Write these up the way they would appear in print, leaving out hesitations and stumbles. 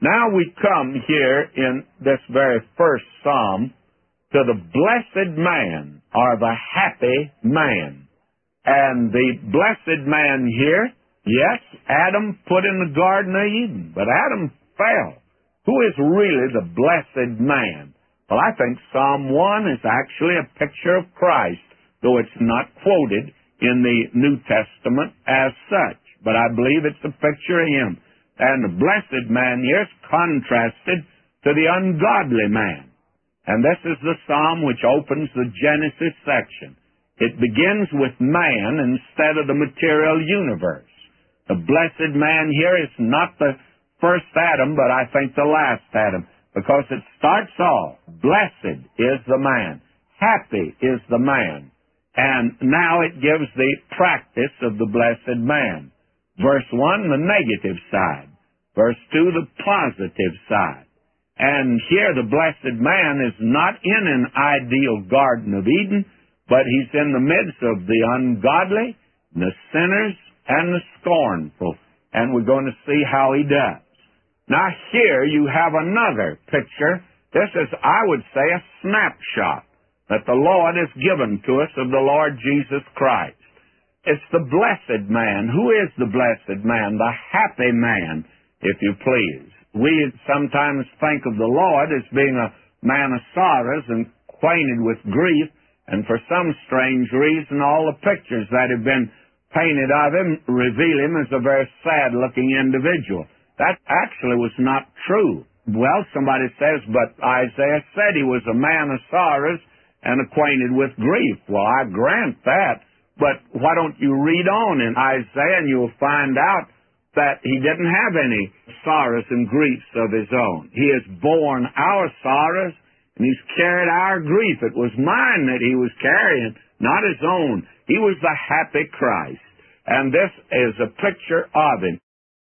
Now we come here in this very first psalm to the blessed man, or the happy man. And the blessed man here, yes, Adam put in the Garden of Eden, but Adam fell. Who is really the blessed man? Well, I think Psalm 1 is actually a picture of Christ, though it's not quoted in the New Testament as such. But I believe it's a picture of him. And the blessed man here is contrasted to the ungodly man. And this is the psalm which opens the Genesis section. It begins with man instead of the material universe. The blessed man here is not the first Adam, but I think the last Adam, because it starts off, blessed is the man, happy is the man. And now it gives the practice of the blessed man. Verse 1, the negative side. Verse 2, the positive side. And here the blessed man is not in an ideal Garden of Eden, but he's in the midst of the ungodly, the sinners, and the scornful. And we're going to see how he does. Now here you have another picture. This is, I would say, a snapshot that the Lord has given to us of the Lord Jesus Christ. It's the blessed man. Who is the blessed man? The happy man, if you please. We sometimes think of the Lord as being a man of sorrows and acquainted with grief, and for some strange reason all the pictures that have been painted of him reveal him as a very sad-looking individual. That actually was not true. Well, somebody says, but Isaiah said he was a man of sorrows and acquainted with grief. Well, I grant that. But why don't you read on in Isaiah and you'll find out that he didn't have any sorrows and griefs of his own. He has borne our sorrows and he's carried our grief. It was mine that he was carrying, not his own. He was the happy Christ. And this is a picture of him.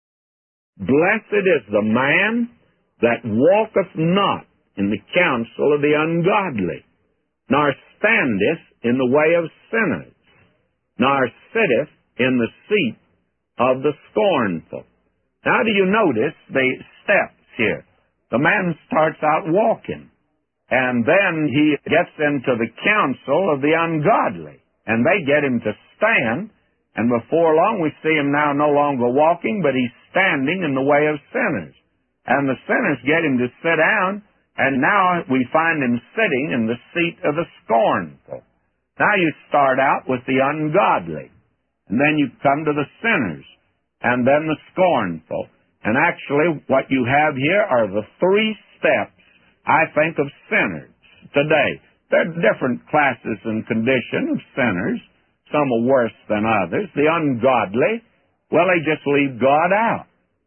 Blessed is the man that walketh not in the counsel of the ungodly, nor standeth in the way of sinners, nor sitteth in the seat of the scornful. Now, do you notice the steps here? The man starts out walking, and then he gets into the counsel of the ungodly, and they get him to stand, and before long we see him now no longer walking, but he's standing in the way of sinners. And the sinners get him to sit down, and now we find him sitting in the seat of the scornful. Now you start out with the ungodly, and then you come to the sinners, and then the scornful. And actually what you have here are the three steps, I think, of sinners today. There are different classes and conditions of sinners. Some are worse than others. The ungodly, well, they just leave God out.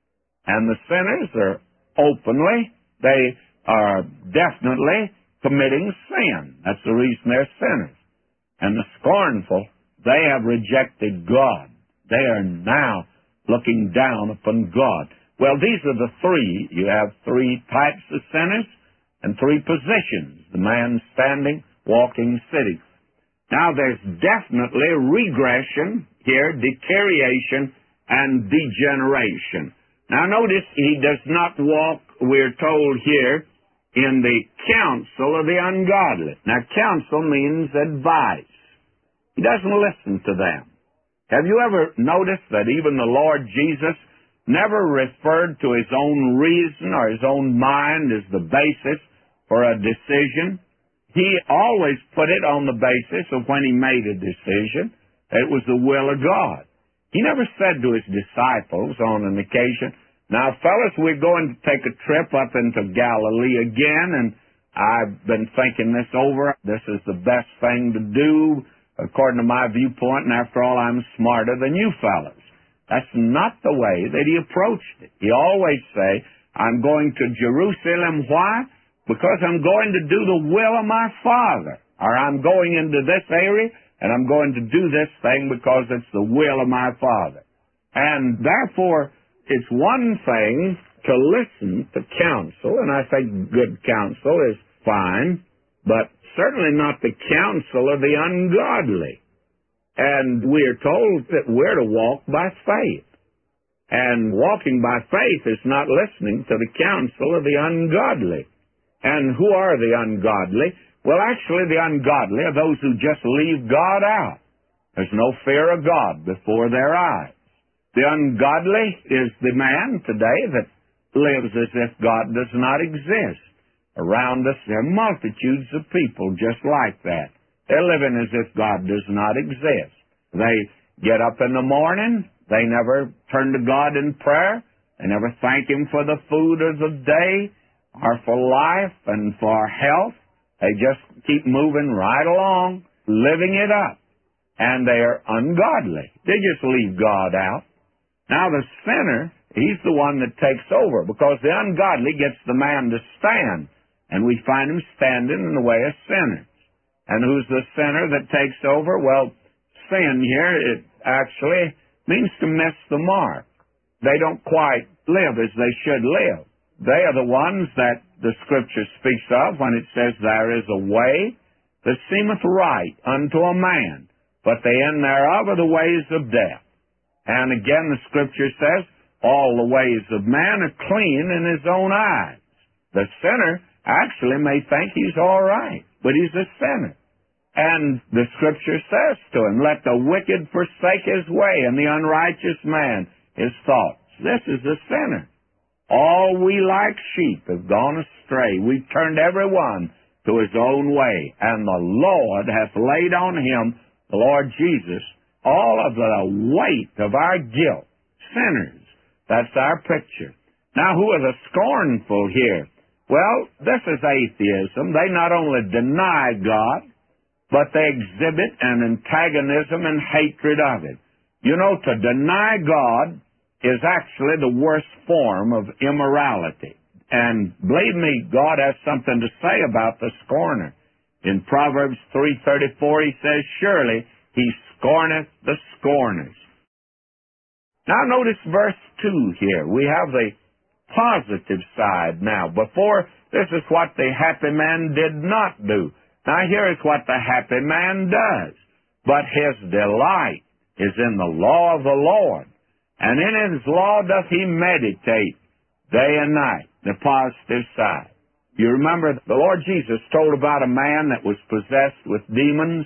And the sinners are openly, they are definitely committing sin. That's the reason they're sinners. And the scornful, they have rejected God. They are now looking down upon God. Well, these are the three. You have three types of sinners and three positions. The man standing, walking, sitting. Now, there's definitely regression here, deterioration, and degeneration. Now, notice he does not walk, we're told here, in the counsel of the ungodly. Now, counsel means advice. He doesn't listen to them. Have you ever noticed that even the Lord Jesus never referred to his own reason or his own mind as the basis for a decision? He always put it on the basis of when he made a decision, it was the will of God. He never said to his disciples on an occasion, now, fellas, we're going to take a trip up into Galilee again, and I've been thinking this over. This is the best thing to do, according to my viewpoint, and after all, I'm smarter than you fellas. That's not the way that he approached it. He always say, I'm going to Jerusalem. Why? Because I'm going to do the will of my Father. Or I'm going into this area, and I'm going to do this thing because it's the will of my Father. And therefore, it's one thing to listen to counsel, and I think good counsel is fine, but certainly not the counsel of the ungodly. And we are told that we're to walk by faith. And walking by faith is not listening to the counsel of the ungodly. And who are the ungodly? Well, actually, the ungodly are those who just leave God out. There's no fear of God before their eyes. The ungodly is the man today that lives as if God does not exist. Around us, there are multitudes of people just like that. They're living as if God does not exist. They get up in the morning. They never turn to God in prayer. They never thank Him for the food of the day or for life and for health. They just keep moving right along, living it up. And they are ungodly. They just leave God out. Now the sinner, he's the one that takes over, because the ungodly gets the man to stand. And we find him standing in the way of sinners. And who's the sinner that takes over? Well, sin here, it actually means to miss the mark. They don't quite live as they should live. They are the ones that the Scripture speaks of when it says, there is a way that seemeth right unto a man, but the end thereof are the ways of death. And again the Scripture says, all the ways of man are clean in his own eyes. The sinner actually may think he's all right, but he's a sinner. And the Scripture says to him, let the wicked forsake his way, and the unrighteous man his thoughts. This is a sinner. All we like sheep have gone astray. We've turned every one to his own way. And the Lord hath laid on him, the Lord Jesus, all of the weight of our guilt. Sinners. That's our picture. Now, who are the scornful here? Well, this is atheism. They not only deny God, but they exhibit an antagonism and hatred of it. You know, to deny God is actually the worst form of immorality. And believe me, God has something to say about the scorner. In Proverbs 3:34, he says, surely he scorneth the scorners. Now notice verse 2 here. We have the positive side now. Before, this is what the happy man did not do. Now here is what the happy man does. But his delight is in the law of the Lord, and in his law doth he meditate day and night. The positive side. You remember the Lord Jesus told about a man that was possessed with demons,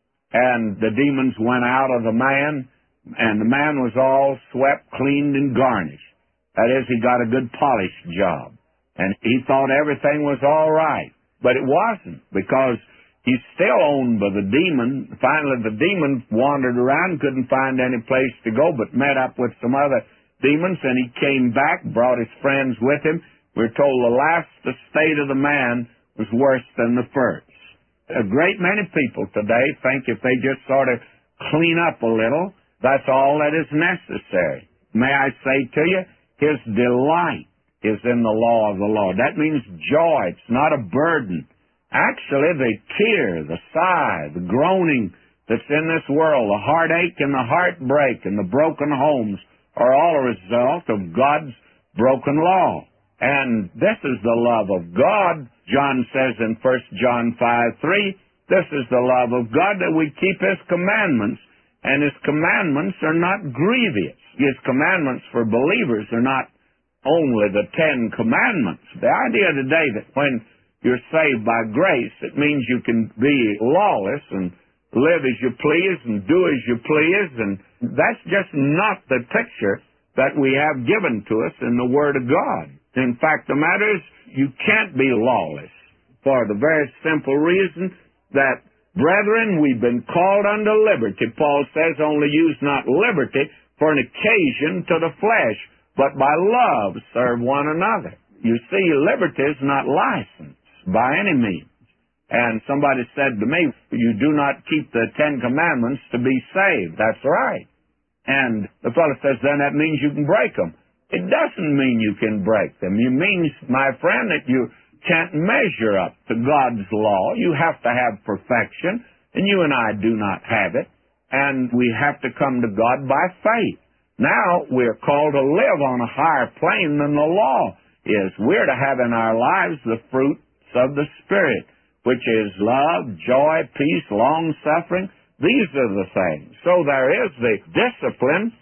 and the demons went out of the man, and the man was all swept, cleaned, and garnished. That is, he got a good polished job, and he thought everything was all right. But it wasn't, because he's still owned by the demon. Finally, the demon wandered around, couldn't find any place to go, but met up with some other demons, and he came back, brought his friends with him. We're told the last estate of the man was worse than the first. A great many people today think if they just sort of clean up a little, that's all that is necessary. May I say to you, his delight is in the law of the Lord. That means joy. It's not a burden. Actually, the tear, the sigh, the groaning that's in this world, the heartache and the heartbreak and the broken homes are all a result of God's broken law. And this is the love of God. John says in 1 John 5:3, this is the love of God, that we keep His commandments, and His commandments are not grievous. His commandments for believers are not only the 10 commandments. The idea today that when you're saved by grace, it means you can be lawless and live as you please and do as you please, and that's just not the picture that we have given to us in the Word of God. In fact, the matter is, you can't be lawless for the very simple reason that, brethren, we've been called unto liberty. Paul says, only use not liberty for an occasion to the flesh, but by love serve one another. You see, liberty is not license by any means. And somebody said to me, you do not keep the 10 commandments to be saved. That's right. And the fellow says, then that means you can break them. It doesn't mean you can break them. It means, my friend, that you can't measure up to God's law. You have to have perfection, and you and I do not have it. And we have to come to God by faith. Now we're called to live on a higher plane than the law is. We're to have in our lives the fruits of the Spirit, which is love, joy, peace, long-suffering. These are the things. So there is the discipline,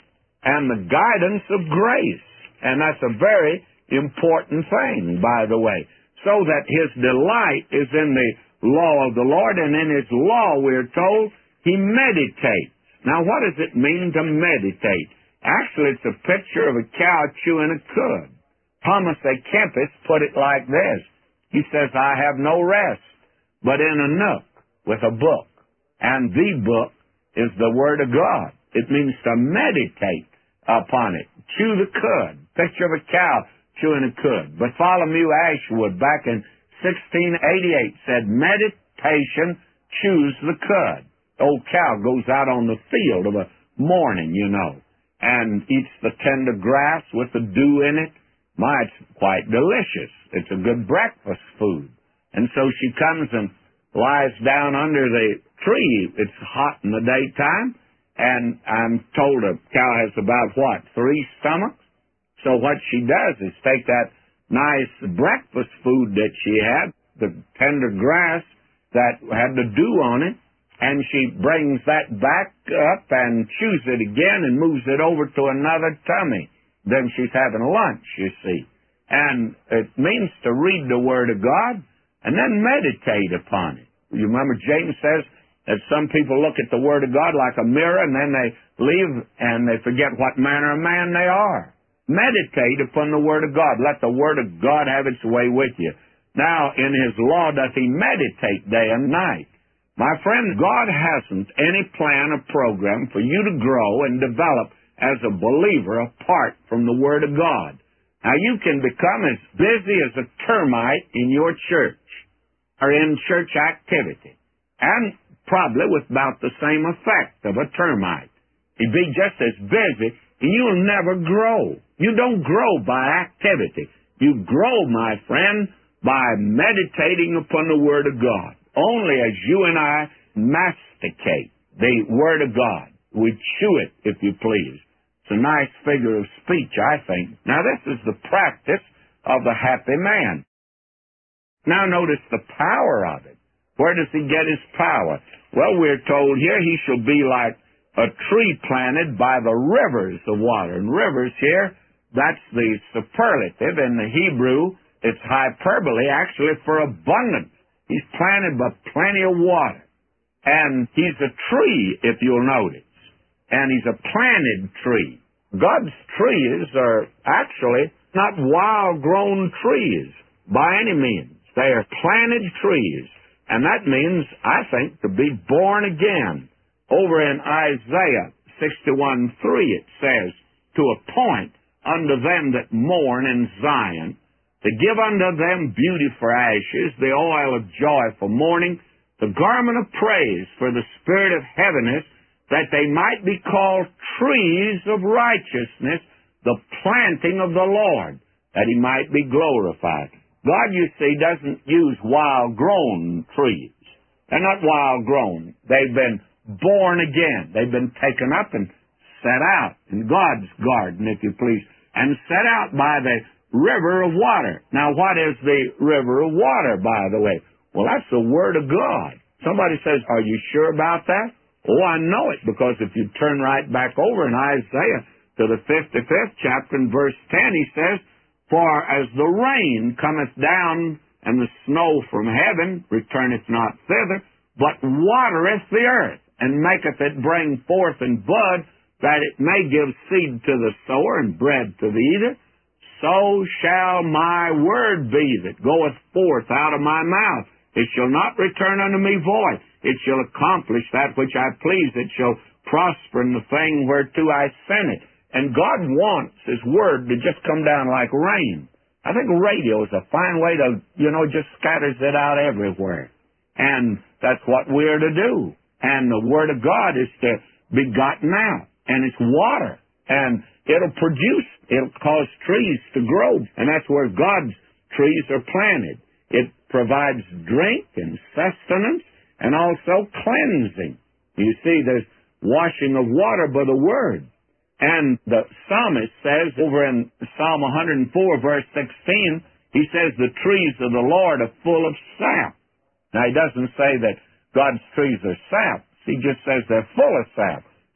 and the guidance of grace. And that's a very important thing, by the way. So that his delight is in the law of the Lord, and in his law, we're told, he meditates. Now, what does it mean to meditate? Actually, it's a picture of a cow chewing a cud. Thomas à Kempis put it like this. He says, I have no rest but in a nook with a book. And the book is the Word of God. It means to meditate upon it. Chew the cud. Picture of a cow chewing a cud. Bartholomew Ashwood, back in 1688, said, meditation chews the cud. The old cow goes out on the field of a morning, you know, and eats the tender grass with the dew in it. My, it's quite delicious. It's a good breakfast food. And so she comes and lies down under the tree. It's hot in the daytime, and I'm told a cow has about, 3 stomachs? So what she does is take that nice breakfast food that she had, the tender grass that had the dew on it, and she brings that back up and chews it again and moves it over to another tummy. Then she's having lunch, you see. And it means to read the Word of God and then meditate upon it. You remember James says that some people look at the Word of God like a mirror, and then they leave and they forget what manner of man they are. Meditate upon the Word of God. Let the Word of God have its way with you. Now, in his law doth he meditate day and night. My friend, God hasn't any plan or program for you to grow and develop as a believer apart from the Word of God. Now, you can become as busy as a termite in your church or in church activity, and probably with about the same effect of a termite. You'd be just as busy, and you'll never grow. You don't grow by activity. You grow, my friend, by meditating upon the Word of God. Only as you and I masticate the Word of God. We chew it, if you please. It's a nice figure of speech, I think. Now, this is the practice of the happy man. Now, notice the power of it. Where does he get his power? Well, we're told here he shall be like a tree planted by the rivers of water. And rivers here, that's the superlative. In the Hebrew, it's hyperbole, actually, for abundance. He's planted by plenty of water. And he's a tree, if you'll notice. And he's a planted tree. God's trees are actually not wild-grown trees by any means. They are planted trees. And that means, I think, to be born again. Over in Isaiah 61:3, it says, to appoint unto them that mourn in Zion, to give unto them beauty for ashes, the oil of joy for mourning, the garment of praise for the spirit of heaviness, that they might be called trees of righteousness, the planting of the Lord, that he might be glorified. God, you see, doesn't use wild-grown trees. They're not wild-grown. They've been born again. They've been taken up and set out in God's garden, if you please, and set out by the river of water. Now, what is the river of water, by the way? Well, that's the Word of God. Somebody says, are you sure about that? Oh, I know it, because if you turn right back over in Isaiah to the 55th chapter and verse 10, he says, for as the rain cometh down and the snow from heaven returneth not thither, but watereth the earth, and maketh it bring forth and bud, that it may give seed to the sower and bread to the eater, so shall my word be that goeth forth out of my mouth. It shall not return unto me void. It shall accomplish that which I please. It shall prosper in the thing whereto I sent it. And God wants His Word to just come down like rain. I think radio is a fine way to, just scatters it out everywhere. And that's what we're to do. And the Word of God is to be gotten out. And it's water. And it'll produce, it'll cause trees to grow. And that's where God's trees are planted. It provides drink and sustenance and also cleansing. You see, there's washing of water by the Word. And the psalmist says over in Psalm 104, verse 16, he says, the trees of the Lord are full of sap. Now, he doesn't say that God's trees are sap. He just says they're full of sap.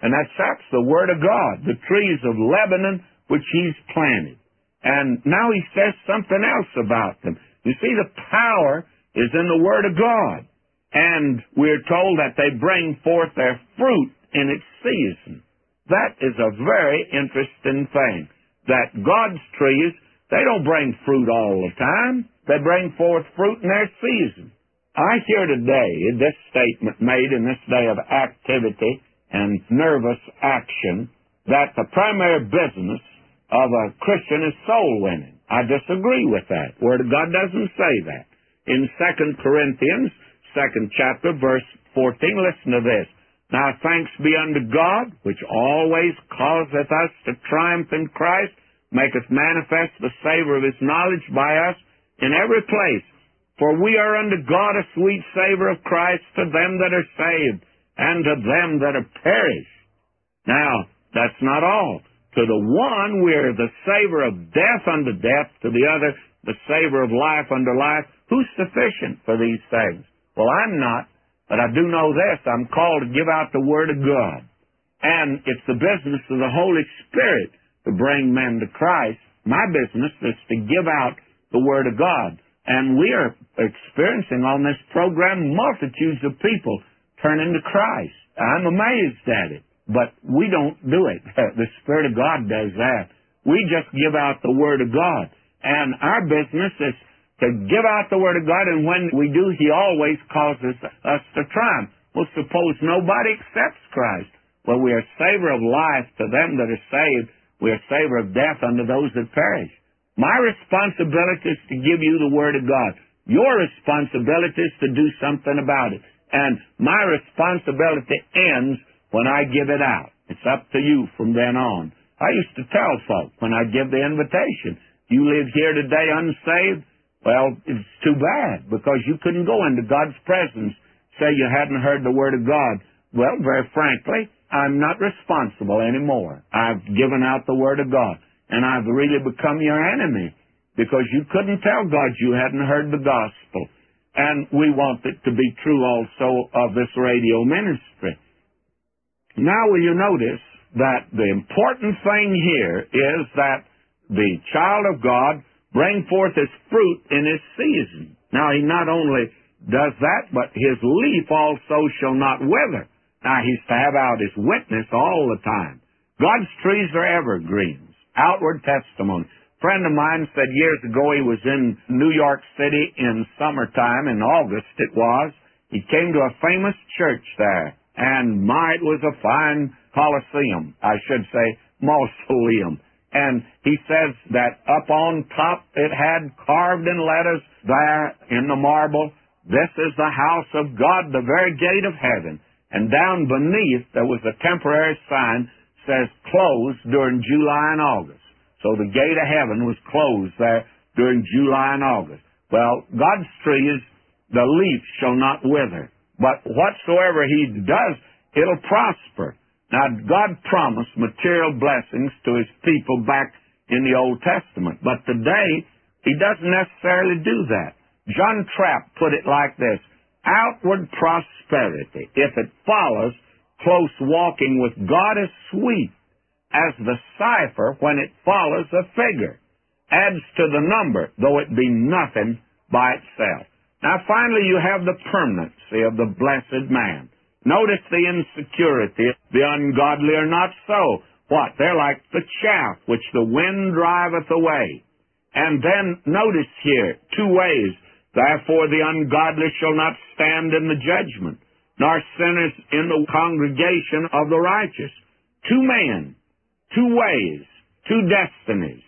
And that's the Word of God, the trees of Lebanon which He's planted. And now He says something else about them. You see, the power is in the Word of God. And we're told that they bring forth their fruit in its season. That is a very interesting thing, that God's trees, they don't bring fruit all the time. They bring forth fruit in their season. I hear today this statement made in this day of activity and nervous action, that the primary business of a Christian is soul winning. I disagree with that. Word of God doesn't say that. In 2 Corinthians, 2nd chapter, verse 14, listen to this. Now thanks be unto God, which always causeth us to triumph in Christ, maketh manifest the savor of His knowledge by us in every place. For we are unto God a sweet savor of Christ to them that are saved, and to them that are perished. Now, that's not all. To the one we are the savor of death unto death, to the other the savor of life unto life. Who's sufficient for these things? Well, I'm not, but I do know this. I'm called to give out the Word of God. And it's the business of the Holy Spirit to bring men to Christ. My business is to give out the Word of God. And we are experiencing on this program multitudes of people turning to Christ. I'm amazed at it, but we don't do it. The Spirit of God does that. We just give out the Word of God. And our business is to give out the Word of God, and when we do, He always causes us to triumph. Well, suppose nobody accepts Christ. Well, we are savor of life to them that are saved. We are savor of death unto those that perish. My responsibility is to give you the Word of God. Your responsibility is to do something about it. And my responsibility ends when I give it out. It's up to you from then on. I used to tell folk when I give the invitation, you live here today unsaved, well, it's too bad, because you couldn't go into God's presence, say you hadn't heard the Word of God. Well, very frankly, I'm not responsible anymore. I've given out the Word of God, and I've really become your enemy, because you couldn't tell God you hadn't heard the gospel. And we want it to be true also of this radio ministry. Now, will you notice that the important thing here is that the child of God bring forth his fruit in his season. Now, he not only does that, but his leaf also shall not wither. Now, he's to have out his witness all the time. God's trees are evergreens, outward testimony. A friend of mine said years ago he was in New York City in summertime, in August it was. He came to a famous church there, and my, it was a fine coliseum, I should say, mausoleum. And he says that up on top it had carved in letters there in the marble, "This is the house of God, the very gate of heaven." And down beneath there was a temporary sign, says closed during July and August. So the gate of heaven was closed there during July and August. Well, God's trees, the leaf shall not wither. But whatsoever He does, it'll prosper. Now, God promised material blessings to His people back in the Old Testament. But today, He doesn't necessarily do that. John Trapp put it like this: outward prosperity, if it follows close walking with God, is sweet as the cipher when it follows a figure, adds to the number, though it be nothing by itself. Now, finally, you have the permanency of the blessed man. Notice the insecurity. The ungodly are not so. What? They're like the chaff which the wind driveth away. And then notice here, two ways. Therefore the ungodly shall not stand in the judgment, nor sinners in the congregation of the righteous. Two men, two ways, two destinies,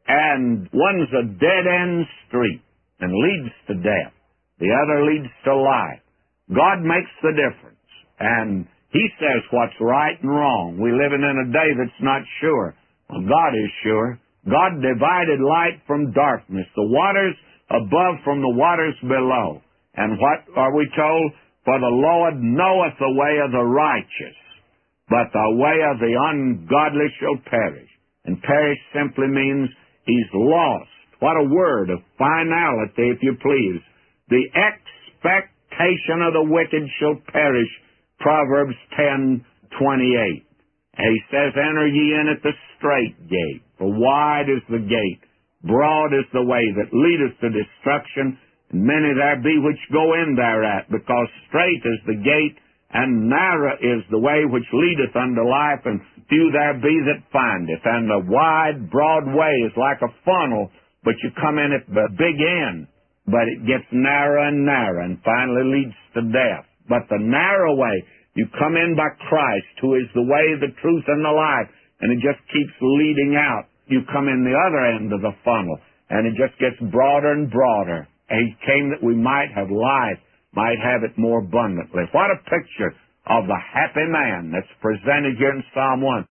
and one's a dead-end street and leads to death. The other leads to life. God makes the difference, and He says what's right and wrong. We're living in a day that's not sure. Well, God is sure. God divided light from darkness, the waters above from the waters below. And what are we told? For the Lord knoweth the way of the righteous, but the way of the ungodly shall perish. And perish simply means he's lost. What a word of finality, if you please. The expectation of the wicked shall perish, Proverbs 10:28. He says, enter ye in at the strait gate, for wide is the gate, broad is the way that leadeth to destruction, and many there be which go in thereat, because strait is the gate, and narrow is the way which leadeth unto life, and few there be that find it. And the wide, broad way is like a funnel, but you come in at the big end, but it gets narrower and narrower, and finally leads to death. But the narrow way, you come in by Christ, who is the way, the truth, and the life, and it just keeps leading out. You come in the other end of the funnel, and it just gets broader and broader. And He came that we might have life, might have it more abundantly. What a picture of the happy man that's presented here in Psalm 1.